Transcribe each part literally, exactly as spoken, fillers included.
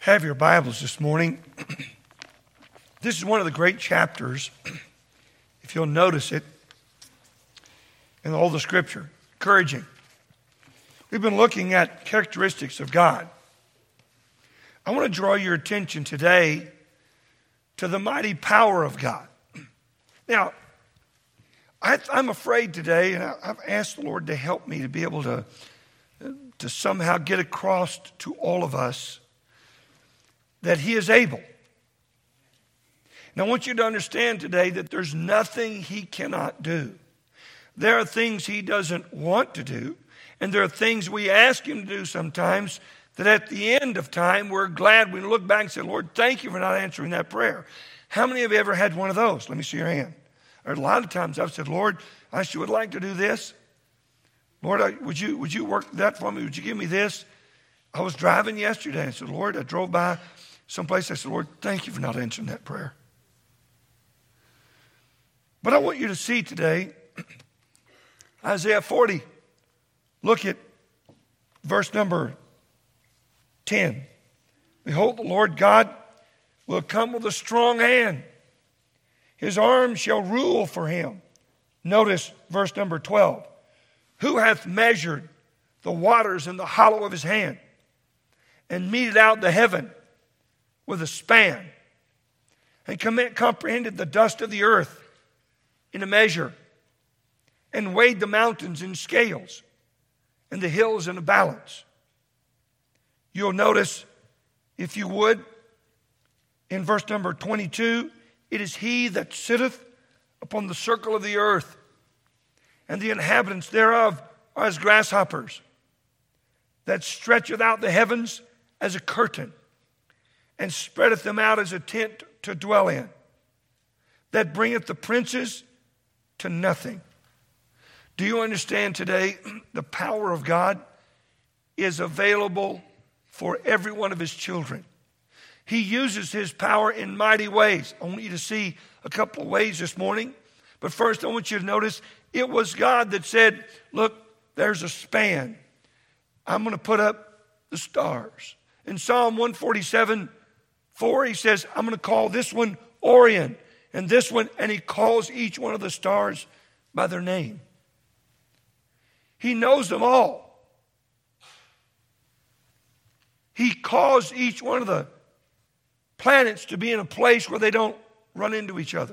have your Bibles this morning, this is one of the great chapters, if you'll notice it, in all the Scripture. Encouraging. We've been looking at characteristics of God. I want to draw your attention today to the mighty power of God. Now, I, I'm afraid today, and I, I've asked the Lord to help me to be able to, to somehow get across to all of us that He is able. And I want you to understand today that there's nothing He cannot do. There are things He doesn't want to do, and there are things we ask Him to do sometimes that at the end of time we're glad we look back and say, Lord, thank you for not answering that prayer. How many of you ever had one of those? Let me see your hand. Or a lot of times I've said, Lord, I sure would like to do this. Lord, I, would you would you work that for me? Would you give me this? I was driving yesterday and I said, Lord, I drove by someplace. I said, Lord, thank you for not answering that prayer. But I want you to see today, Isaiah forty. Look at verse number ten. Behold, the Lord God will come with a strong hand. His arm shall rule for him. Notice verse number twelve. Who hath measured the waters in the hollow of his hand, and meted out the heaven with a span, and comprehended the dust of the earth in a measure, and weighed the mountains in scales, and the hills in a balance. You'll notice, if you would, in verse number twenty-two, it is He that sitteth upon the circle of the earth, and the inhabitants thereof are as grasshoppers, that stretcheth out the heavens as a curtain, and spreadeth them out as a tent to dwell in, that bringeth the princes to nothing. Do you understand today the power of God is available for every one of His children? He uses His power in mighty ways. I want you to see a couple of ways this morning. But first I want you to notice it was God that said, look, there's a span. I'm going to put up the stars. In Psalm one forty-seven, four, He says, I'm going to call this one Orion and this one, and He calls each one of the stars by their name. He knows them all. He caused each one of the planets to be in a place where they don't run into each other.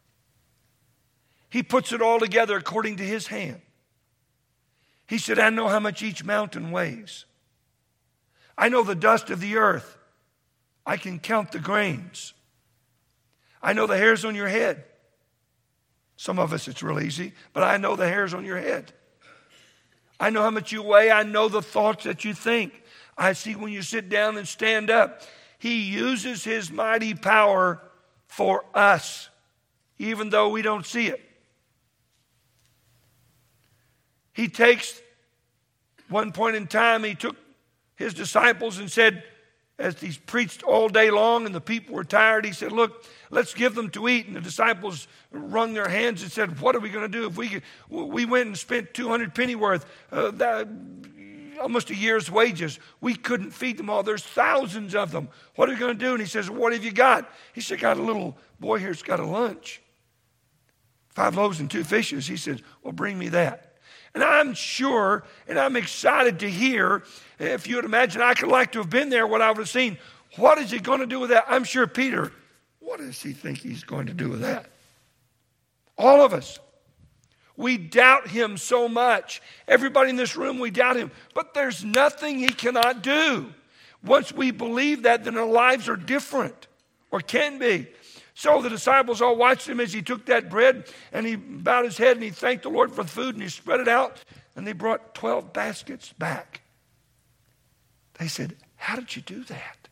He puts it all together according to His hand. He said, I know how much each mountain weighs. I know the dust of the earth. I can count the grains. I know the hairs on your head. Some of us it's real easy, but I know the hairs on your head. I know how much you weigh. I know the thoughts that you think. I see when you sit down and stand up. He uses His mighty power for us, even though we don't see it. He takes, one point in time, He took His disciples and said, as He preached all day long and the people were tired, He said, look, let's give them to eat. And the disciples wrung their hands and said, what are we going to do if we we went and spent two hundred pennyworth, uh, that, almost a year's wages. We couldn't feed them all. There's thousands of them. What are we going to do? And He says, what have you got? He said, got a little boy here's got a lunch. Five loaves and two fishes. He says, well, bring me that. And I'm sure, and I'm excited to hear, if you would imagine, I could like to have been there, what I would have seen. What is He going to do with that? I'm sure Peter, what does he think He's going to do with that? All of us. We doubt Him so much. Everybody in this room, we doubt Him. But there's nothing He cannot do. Once we believe that, then our lives are different, or can be. So the disciples all watched Him as He took that bread, and He bowed His head, and He thanked the Lord for the food, and He spread it out, and they brought twelve baskets back. They said, how did you do that?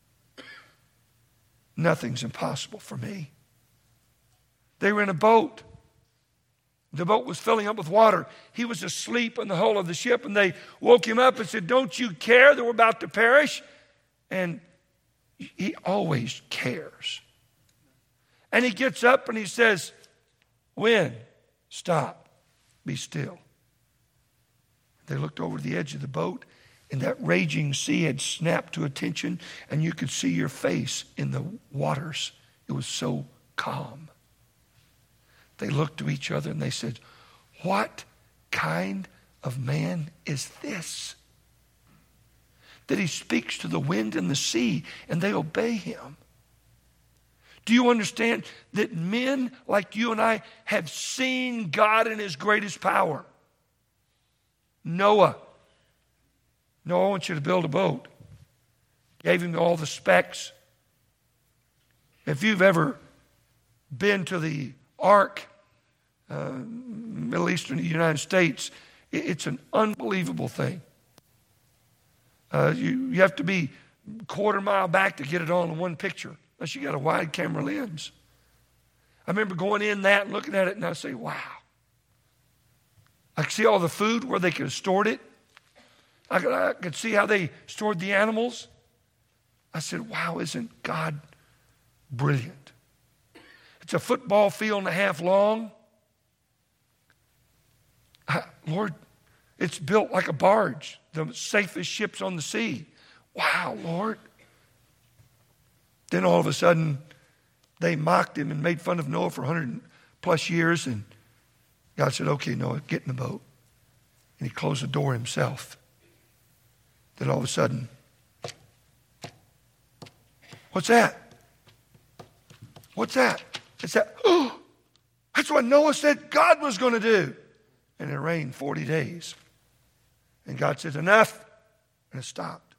Nothing's impossible for me. They were in a boat. The boat was filling up with water. He was asleep in the hull of the ship, and they woke him up and said, don't you care that we're about to perish? And He always cares. And He gets up and He says, wind, stop, be still. They looked over the edge of the boat, And that raging sea had snapped to attention, and you could see your face in the waters. It was so calm. They looked to each other and they said, what kind of man is this? That he speaks to the wind and the sea and they obey him. Do you understand that men like you and I have seen God in his greatest power? Noah. Noah wants you to build a boat. Gave him all the specs. If you've ever been to the Ark, uh, Middle Eastern United States, it's an unbelievable thing. Uh, you, you have to be a quarter mile back to get it all in one picture, unless you got a wide camera lens. I remember going in that and looking at it, and I say, wow. I could see all the food where they could have stored it. I could, I could see how they stored the animals. I said, wow, isn't God brilliant? It's a football field and a half long. I, Lord, it's built like a barge, the safest ships on the sea. Wow, Lord. Then all of a sudden, they mocked him and made fun of Noah for one hundred plus years. And God said, okay, Noah, get in the boat. And he closed the door himself. Then all of a sudden, what's that? What's that? It's that, oh, that's what Noah said God was going to do. And it rained forty days. And God said, enough. And it stopped.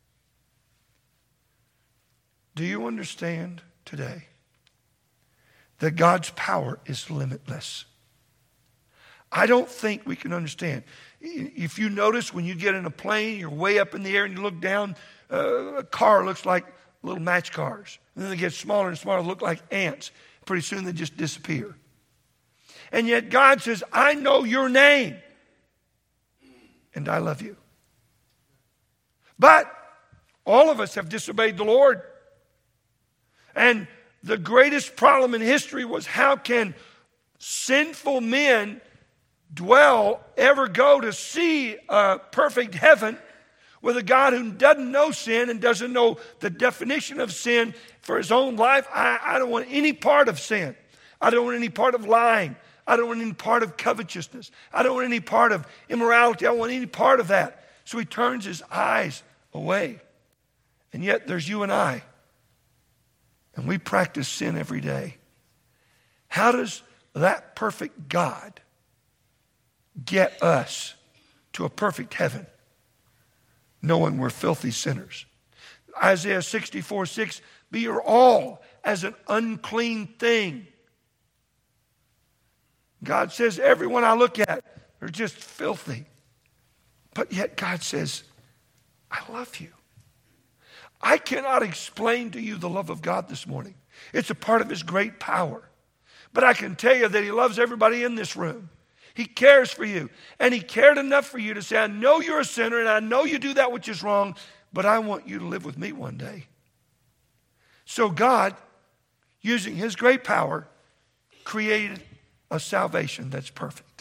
Do you understand today that God's power is limitless? I don't think we can understand. If you notice when you get in a plane, you're way up in the air and you look down, uh, a car looks like little match cars. And then they get smaller and smaller, look like ants. Pretty soon they just disappear. And yet God says, I know your name. And I love you. But all of us have disobeyed the Lord. And the greatest problem in history was, how can sinful men dwell, ever go to see a perfect heaven with a God who doesn't know sin and doesn't know the definition of sin for his own life? I, I don't want any part of sin. I don't want any part of lying. I don't want any part of covetousness. I don't want any part of immorality. I don't want any part of that. So he turns his eyes away. And yet there's you and I. And we practice sin every day. How does that perfect God get us to a perfect heaven, knowing we're filthy sinners? Isaiah sixty-four six, be your all as an unclean thing. God says, everyone I look at, they're just filthy. But yet God says, I love you. I cannot explain to you the love of God this morning. It's a part of his great power. But I can tell you that he loves everybody in this room. He cares for you. And he cared enough for you to say, I know you're a sinner and I know you do that which is wrong, but I want you to live with me one day. So God, using his great power, created a salvation that's perfect.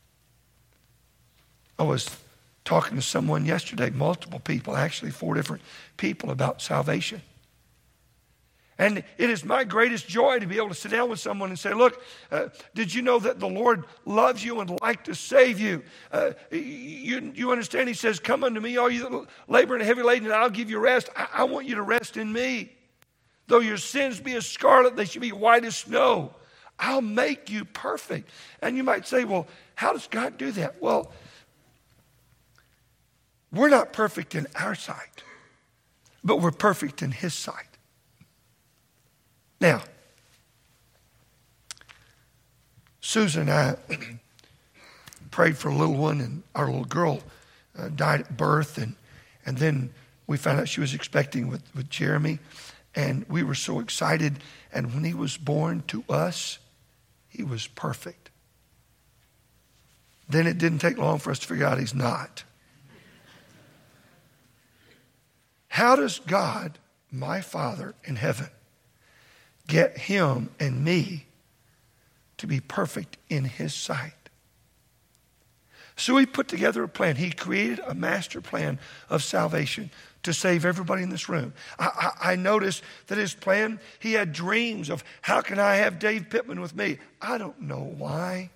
I was talking to someone yesterday, multiple people, actually four different people, about salvation. And it is my greatest joy to be able to sit down with someone and say, look, uh, did you know that the Lord loves you and would like to save you? Uh, you? You understand? He says, come unto me, all you that labor and heavy laden, and I'll give you rest. I, I want you to rest in me. Though your sins be as scarlet, they should be white as snow. I'll make you perfect. And you might say, well, how does God do that? Well, we're not perfect in our sight, but we're perfect in his sight. Now, Susan and I prayed for a little one, and our little girl uh, died at birth, and, and then we found out she was expecting with, with Jeremy, and we were so excited. And when he was born to us, he was perfect. Then it didn't take long for us to figure out he's not. How does God, my Father in heaven, get him and me to be perfect in his sight? So he put together a plan. He created a master plan of salvation to save everybody in this room. I, I, I noticed that his plan, he had dreams of how can I have Dave Pittman with me? I don't know why.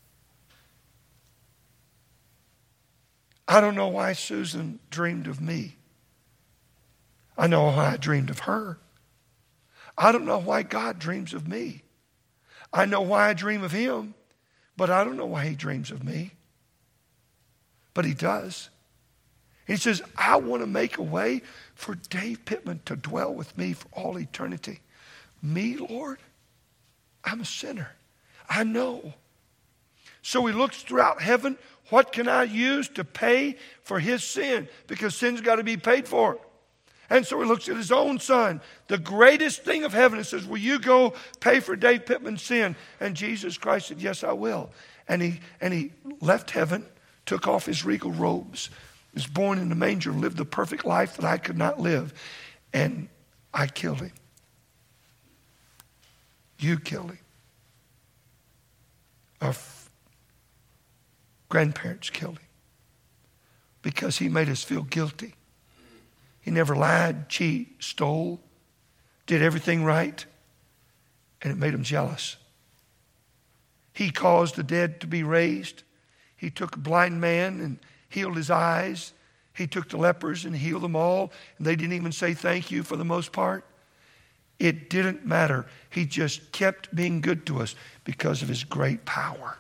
I don't know why Susan dreamed of me. I know why I dreamed of her. I don't know why God dreams of me. I know why I dream of him, but I don't know why he dreams of me. But he does. He says, I want to make a way for Dave Pittman to dwell with me for all eternity. Me, Lord, I'm a sinner. I know. So he looks throughout heaven. What can I use to pay for his sin? Because sin's got to be paid for. And so he looks at his own son, the greatest thing of heaven, and says, will you go pay for Dave Pittman's sin? And Jesus Christ said, yes, I will. And he, and he left heaven, took off his regal robes, was born in the manger, lived the perfect life that I could not live. And I killed him. You killed him. Our f- grandparents killed him because he made us feel guilty. He never lied, cheated, stole, did everything right, and it made him jealous. He caused the dead to be raised. He took a blind man and healed his eyes. He took the lepers and healed them all, and they didn't even say thank you for the most part. It didn't matter. He just kept being good to us because of his great power.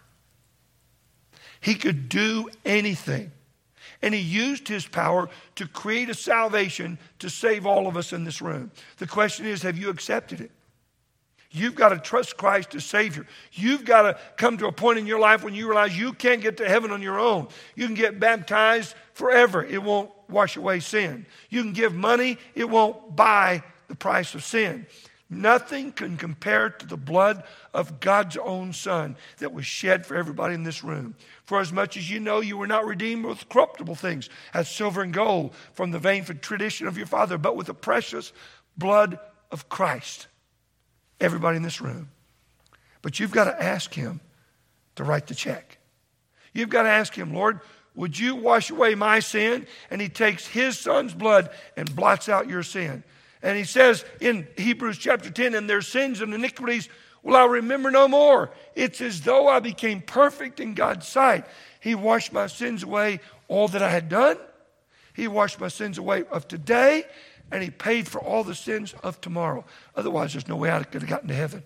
He could do anything. And he used his power to create a salvation to save all of us in this room. The question is, have you accepted it? You've got to trust Christ as Savior. You've got to come to a point in your life when you realize you can't get to heaven on your own. You can get baptized forever. It won't wash away sin. You can give money. It won't buy the price of sin. Nothing can compare to the blood of God's own Son that was shed for everybody in this room. For as much as you know you were not redeemed with corruptible things, as silver and gold, from the vain tradition of your father, but with the precious blood of Christ. Everybody in this room. But you've got to ask him to write the check. You've got to ask him, Lord, would you wash away my sin? And he takes his son's blood and blots out your sin. And he says in Hebrews chapter ten, and their sins and iniquities will I remember no more. It's as though I became perfect in God's sight. He washed my sins away, all that I had done. He washed my sins away of today, and he paid for all the sins of tomorrow. Otherwise, there's no way I could have gotten to heaven.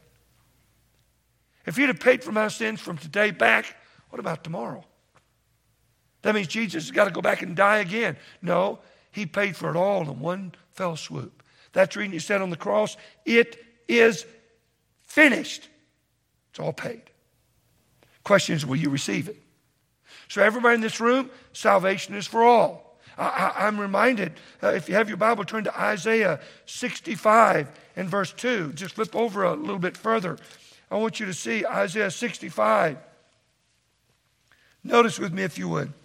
If he'd have paid for my sins from today back, what about tomorrow? That means Jesus has got to go back and die again. No, he paid for it all in one fell swoop. That's the reason he said on the cross, it is finished. It's all paid. Question is, will you receive it? So everybody in this room, salvation is for all. I, I, I'm reminded, uh, if you have your Bible, turn to Isaiah sixty-five and verse two. Just flip over a little bit further. I want you to see Isaiah sixty-five. Notice with me if you would.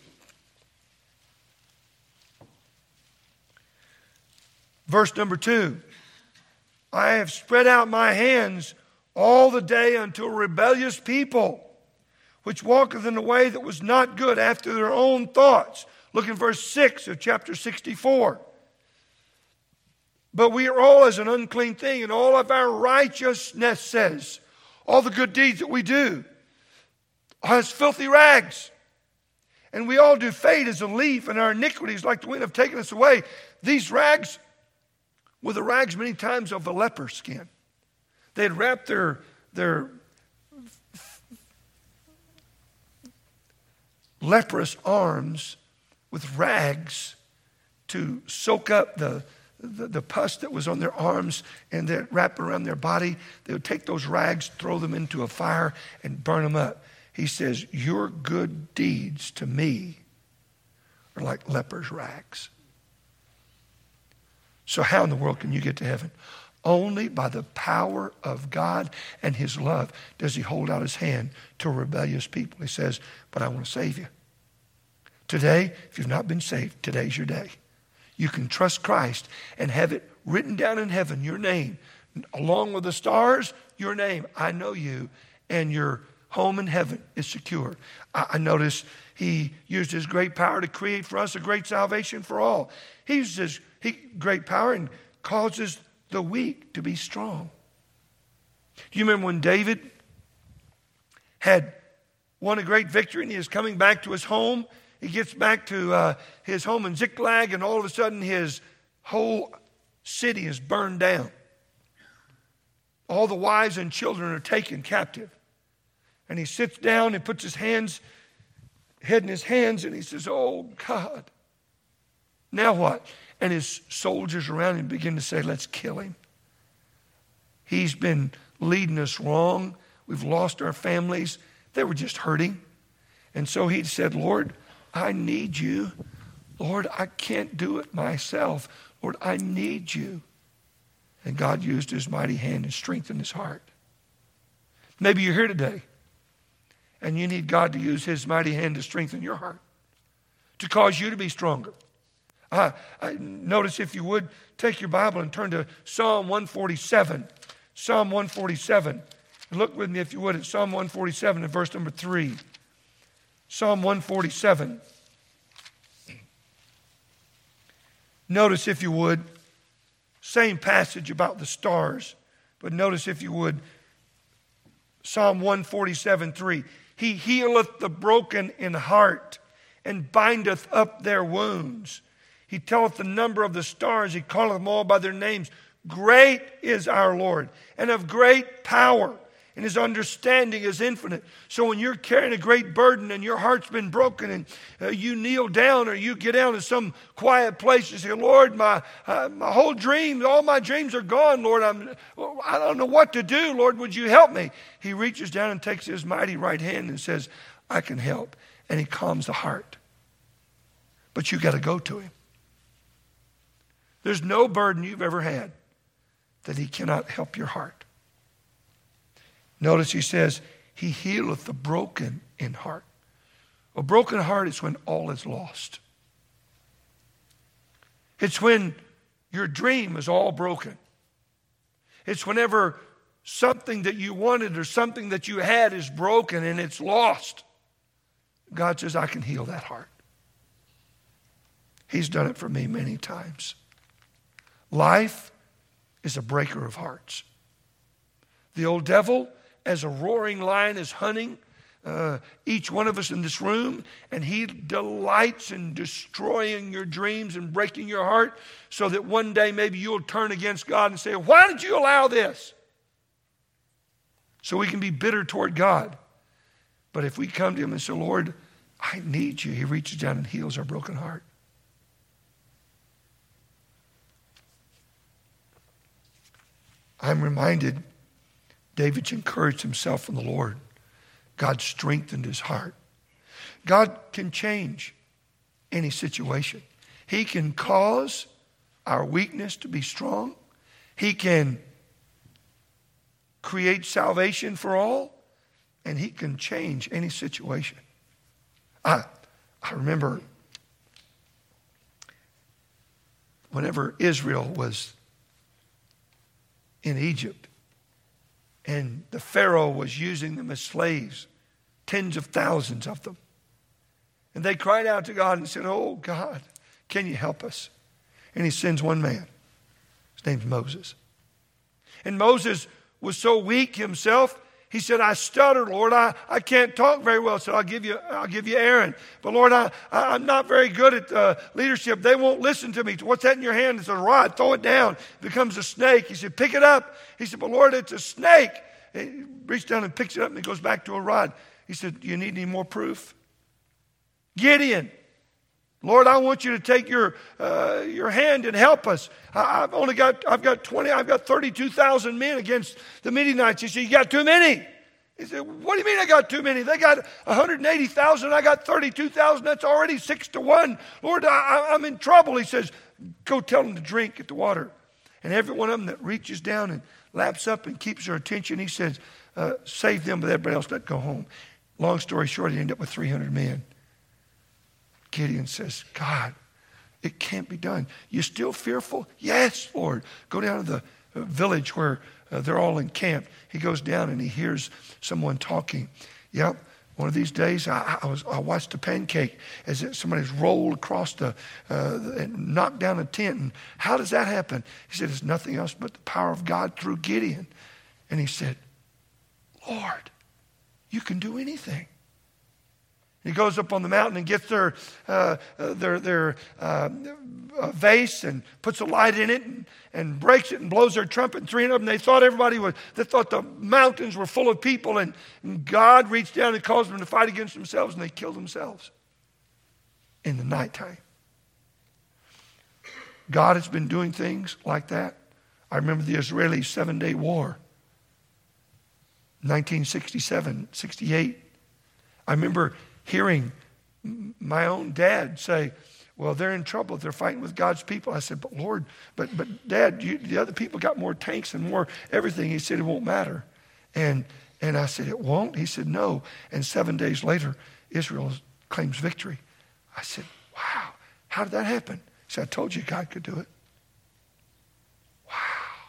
Verse number two. I have spread out my hands all the day unto a rebellious people, which walketh in a way that was not good after their own thoughts. Look in verse six of chapter sixty-four. But we are all as an unclean thing, and all of our righteousness, says, all the good deeds that we do, are as filthy rags. And we all do fade as a leaf, and our iniquities like the wind have taken us away. These rags were the rags many times of a leper's skin. They'd wrap their, their leprous arms with rags to soak up the, the, the pus that was on their arms, and they'd wrap it around their body. They would take those rags, throw them into a fire, and burn them up. He says, your good deeds to me are like leper's rags. So how in the world can you get to heaven? Only by the power of God and his love does he hold out his hand to a rebellious people. He says, but I want to save you. Today, if you've not been saved, today's your day. You can trust Christ and have it written down in heaven, your name, along with the stars, your name. I know you, and your home in heaven is secure. I, I notice he used his great power to create for us a great salvation for all. He uses his he, great power and causes the weak to be strong. Do you remember when David had won a great victory and he is coming back to his home? He gets back to uh, his home in Ziklag, and all of a sudden his whole city is burned down. All the wives and children are taken captive. And he sits down and puts his hands, head in his hands, and he says, oh God, now what? And his soldiers around him begin to say, let's kill him. He's been leading us wrong. We've lost our families. They were just hurting. And so he said, Lord, I need you. Lord, I can't do it myself. Lord, I need you. And God used his mighty hand and strengthened his heart. Maybe you're here today and you need God to use his mighty hand to strengthen your heart, to cause you to be stronger. Uh, I, notice, if you would, take your Bible and turn to Psalm one forty-seven. Psalm one forty-seven. And look with me, if you would, at Psalm one forty-seven and verse number three. Psalm one forty-seven. Notice, if you would, same passage about the stars, but notice, if you would, Psalm one forty-seven, three. He healeth the broken in heart and bindeth up their wounds. He telleth the number of the stars. He calleth them all by their names. Great is our Lord, and of great power, and his understanding is infinite. So when you're carrying a great burden and your heart's been broken, and uh, you kneel down or you get down in some quiet place and say, Lord, my uh, my whole dream, all my dreams are gone, Lord. I'm, I don't know what to do. Lord, would you help me? He reaches down and takes his mighty right hand and says, I can help. And he calms the heart. But you got to go to him. There's no burden you've ever had that he cannot help your heart. Notice he says, he healeth the broken in heart. A broken heart is when all is lost. It's when your dream is all broken. It's whenever something that you wanted or something that you had is broken and it's lost. God says, I can heal that heart. He's done it for me many times. Life is a breaker of hearts. The old devil, as a roaring lion, is hunting uh, each one of us in this room, and he delights in destroying your dreams and breaking your heart so that one day maybe you'll turn against God and say, why did you allow this? So we can be bitter toward God. But if we come to him and say, Lord, I need you, he reaches down and heals our broken heart. I'm reminded David encouraged himself in the Lord. God strengthened his heart. God can change any situation. He can cause our weakness to be strong. He can create salvation for all. And he can change any situation. I, I remember whenever Israel was in Egypt, and the Pharaoh was using them as slaves, tens of thousands of them. And they cried out to God and said, oh God, can you help us? And he sends one man. His name's Moses. And Moses was so weak himself, he said, I stutter, Lord. I, I can't talk very well, so I'll give you I'll give you Aaron. But Lord, I, I, I'm not very good at uh, leadership. They won't listen to me. What's that in your hand? It's a rod. Throw it down. It becomes a snake. He said, pick it up. He said, but Lord, it's a snake. He reaches down and picks it up, and it goes back to a rod. He said, do you need any more proof? Gideon. Lord, I want you to take your uh, your hand and help us. I, I've only got I've got twenty I've got thirty-two thousand men against the Midianites. He said, you got too many. He said, what do you mean I got too many? They got one hundred eighty thousand. I got thirty-two thousand. That's already six to one. Lord, I, I'm in trouble. He says, go tell them to drink at the water. And every one of them that reaches down and laps up and keeps their attention, he says, uh, save them, but everybody else doesn't go home. Long story short, he ended up with three hundred men. Gideon says, God, it can't be done. You still fearful? Yes, Lord. Go down to the village where uh, they're all encamped. He goes down and he hears someone talking. Yep. One of these days, I, I was I watched a pancake as it, somebody's rolled across the uh, and knocked down a tent. And how does that happen? He said, it's nothing else but the power of God through Gideon. And he said, Lord, you can do anything. He goes up on the mountain and gets their uh, uh, their their uh, uh, vase and puts a light in it and, and breaks it and blows their trumpet. And three of them, they thought everybody was, they thought the mountains were full of people. And, and God reached down and caused them to fight against themselves, and they killed themselves in the nighttime. God has been doing things like that. I remember the Israeli seven-day war, nineteen sixty-seven, sixty-eight. I remember hearing my own dad say, well, they're in trouble. They're fighting with God's people. I said, but Lord, but but Dad, you, the other people got more tanks and more everything. He said, it won't matter. And and I said, it won't? He said, no. And seven days later, Israel claims victory. I said, wow, how did that happen? He said, I told you God could do it. Wow.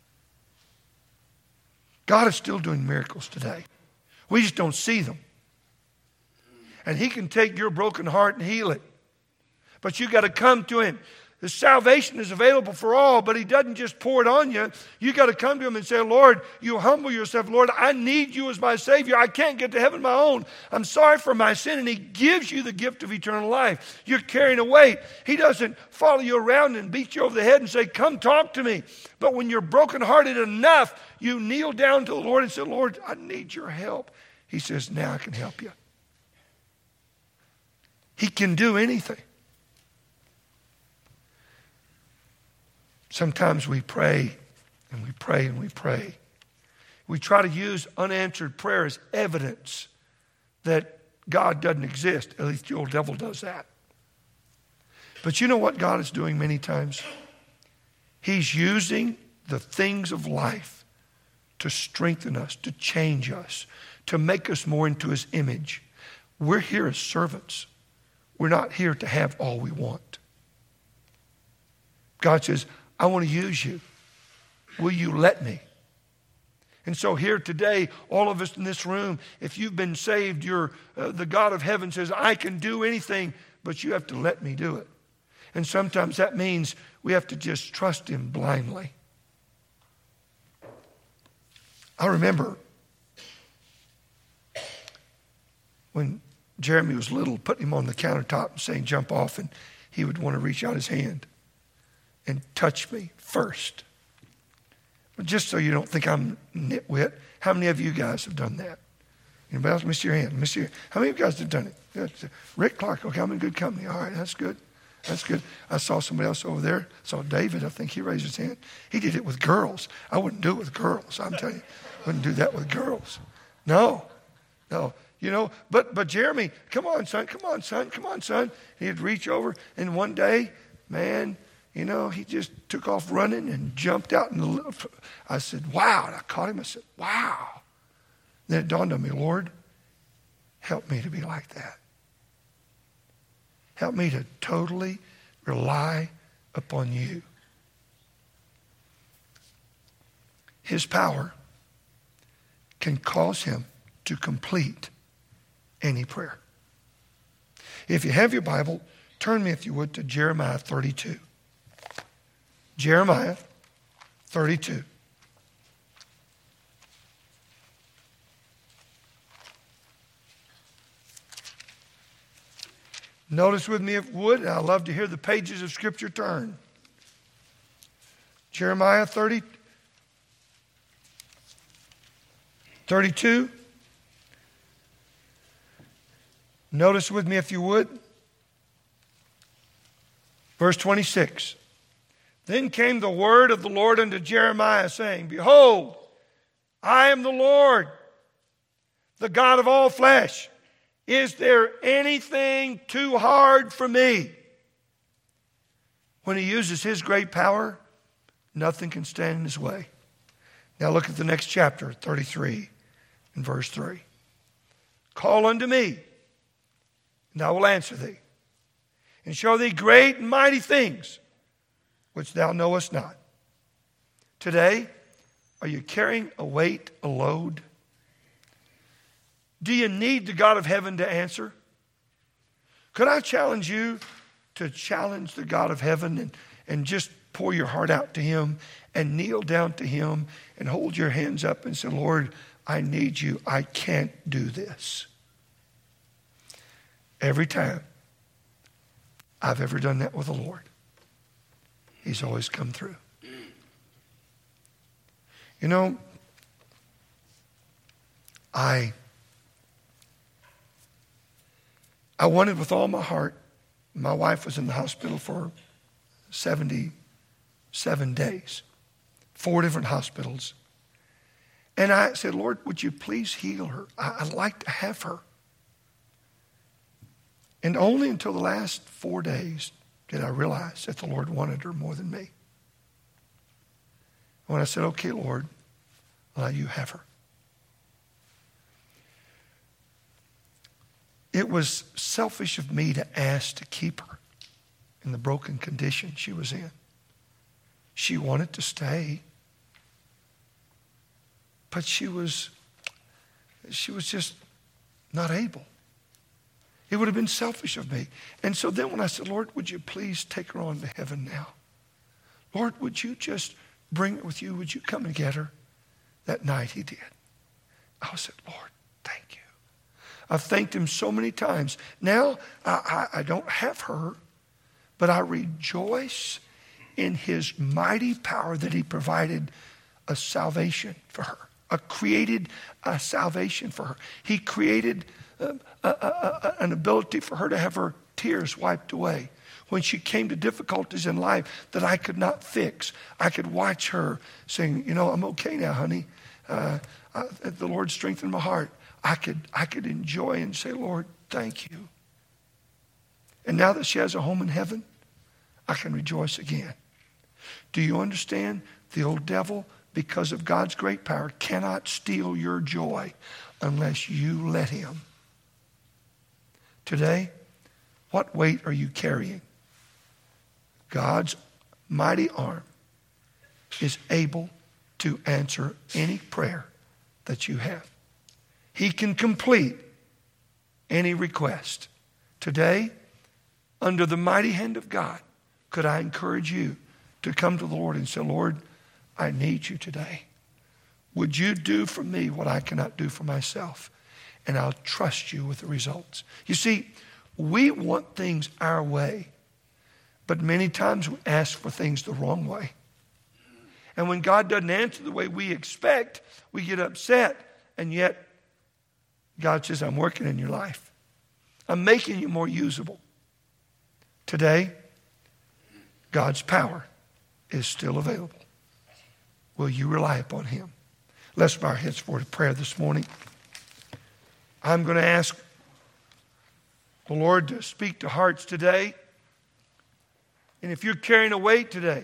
God is still doing miracles today. We just don't see them. And he can take your broken heart and heal it. But you got to come to him. The salvation is available for all, but he doesn't just pour it on you. You got to come to him and say, Lord, you humble yourself. Lord, I need you as my Savior. I can't get to heaven on my own. I'm sorry for my sin. And he gives you the gift of eternal life. You're carrying a weight. He doesn't follow you around and beat you over the head and say, come talk to me. But when you're brokenhearted enough, you kneel down to the Lord and say, Lord, I need your help. He says, now I can help you. He can do anything. Sometimes we pray and we pray and we pray. We try to use unanswered prayer as evidence that God doesn't exist. At least the old devil does that. But you know what God is doing many times? He's using the things of life to strengthen us, to change us, to make us more into his image. We're here as servants. We're not here to have all we want. God says, I want to use you. Will you let me? And so here today, all of us in this room, if you've been saved, you're, uh, the God of heaven says, I can do anything, but you have to let me do it. And sometimes that means we have to just trust him blindly. I remember when Jeremy was little, putting him on the countertop and saying, jump off, and he would want to reach out his hand and touch me first. But just so you don't think I'm nitwit, how many of you guys have done that? Anybody else? Miss your hand. Miss your, how many of you guys have done it? Rick Clark, okay, I'm in good company. All right, that's good. That's good. I saw somebody else over there. I saw David, I think he raised his hand. He did it with girls. I wouldn't do it with girls, I'm telling you. I wouldn't do that with girls. No, no. You know, but but Jeremy, come on, son, come on, son, come on, son. He'd reach over, and one day, man, you know, he just took off running and jumped out in the. I said, wow. And I caught him. I said, wow. Then it dawned on me, Lord, help me to be like that. Help me to totally rely upon you. His power can cause him to complete any prayer. If you have your Bible, turn me, if you would, to Jeremiah thirty-two. Jeremiah thirty-two. Notice with me, if you would, I love to hear the pages of Scripture turn. Jeremiah thirty, thirty-two. Notice with me, if you would. Verse twenty-six. Then came the word of the Lord unto Jeremiah, saying, behold, I am the Lord, the God of all flesh. Is there anything too hard for me? When he uses his great power, nothing can stand in his way. Now look at the next chapter, thirty-three, and verse three. Call unto me, and I will answer thee, and show thee great and mighty things, which thou knowest not. Today, are you carrying a weight, a load? Do you need the God of heaven to answer? Could I challenge you to challenge the God of heaven and, and just pour your heart out to him and kneel down to him and hold your hands up and say, Lord, I need you. I can't do this. Every time I've ever done that with the Lord, he's always come through. You know, I, I wanted with all my heart. My wife was in the hospital for seventy-seven days, four different hospitals. And I said, Lord, would you please heal her? I, I'd like to have her. And only until the last four days did I realize that the Lord wanted her more than me. When I said, okay, Lord, I'll let you have her. It was selfish of me to ask to keep her in the broken condition she was in. She wanted to stay. But she was, she was just not able. It would have been selfish of me. And so then when I said, Lord, would you please take her on to heaven now? Lord, would you just bring her with you? Would you come and get her? That night he did. I said, Lord, thank you. I've thanked him so many times. Now I, I, I don't have her, but I rejoice in his mighty power that he provided a salvation for her, a created a salvation for her. He created a, a, a, an ability for her to have her tears wiped away. When she came to difficulties in life that I could not fix, I could watch her saying, you know, I'm okay now, honey. Uh, I, the Lord strengthened my heart. I could, I could enjoy and say, Lord, thank you. And now that she has a home in heaven, I can rejoice again. Do you understand? The old devil, because of God's great power, cannot steal your joy unless you let him. Today, what weight are you carrying? God's mighty arm is able to answer any prayer that you have. He can complete any request. Today, under the mighty hand of God, could I encourage you to come to the Lord and say, Lord, I need you today. Would you do for me what I cannot do for myself? And I'll trust you with the results. You see, we want things our way, but many times we ask for things the wrong way. And when God doesn't answer the way we expect, we get upset. And yet, God says, I'm working in your life. I'm making you more usable. Today, God's power is still available. Will you rely upon him? Let's bow our heads for prayer this morning. I'm going to ask the Lord to speak to hearts today. And if you're carrying a weight today,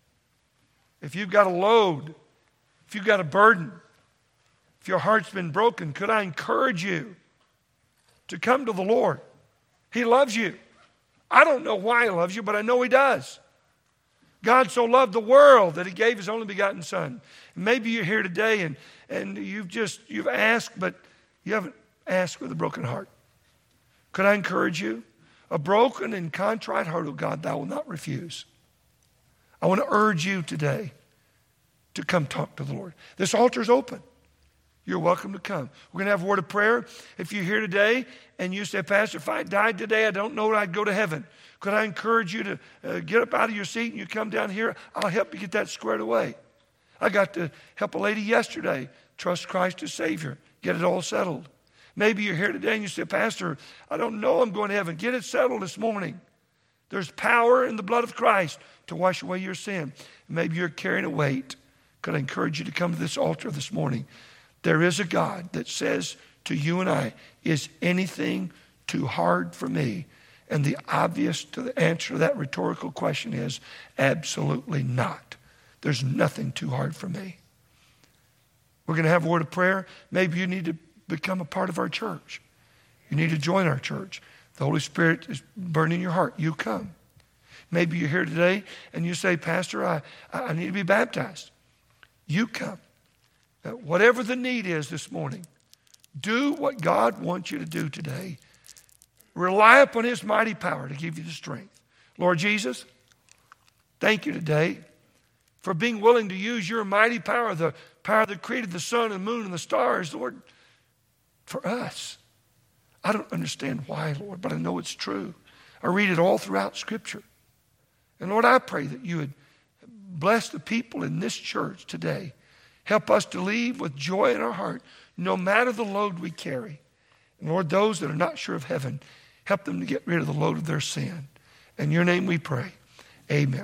if you've got a load, if you've got a burden, if your heart's been broken, could I encourage you to come to the Lord? He loves you. I don't know why he loves you, but I know he does. God so loved the world that he gave his only begotten son. Maybe you're here today and, and you've just, you've asked, but you haven't asked with a broken heart. Could I encourage you? A broken and contrite heart, O God, thou wilt not refuse. I want to urge you today to come talk to the Lord. This altar is open. You're welcome to come. We're going to have a word of prayer. If you're here today and you say, Pastor, if I died today, I don't know that I'd go to heaven. Could I encourage you to uh, get up out of your seat and you come down here? I'll help you get that squared away. I got to help a lady yesterday trust Christ as Savior, get it all settled. Maybe you're here today and you say, Pastor, I don't know I'm going to heaven. Get it settled this morning. There's power in the blood of Christ to wash away your sin. Maybe you're carrying a weight. Could I encourage you to come to this altar this morning? There is a God that says to you and I, is anything too hard for me? And the obvious to the answer to that rhetorical question is absolutely not. There's nothing too hard for me. We're going to have a word of prayer. Maybe you need to become a part of our church. You need to join our church. The Holy Spirit is burning your heart. You come. Maybe you're here today and you say, Pastor, I, I need to be baptized. You come. Uh, whatever the need is this morning, Do what God wants you to do today. Rely upon his mighty power to give you the strength. Lord Jesus, thank you today for being willing to use your mighty power, the power that created the sun and moon and the stars, Lord, for us. I don't understand why, Lord, but I know it's true. I read it all throughout Scripture. And Lord, I pray that you would bless the people in this church today. Help us to leave with joy in our heart, no matter the load we carry. And Lord, those that are not sure of heaven, help them to get rid of the load of their sin. In your name we pray. Amen.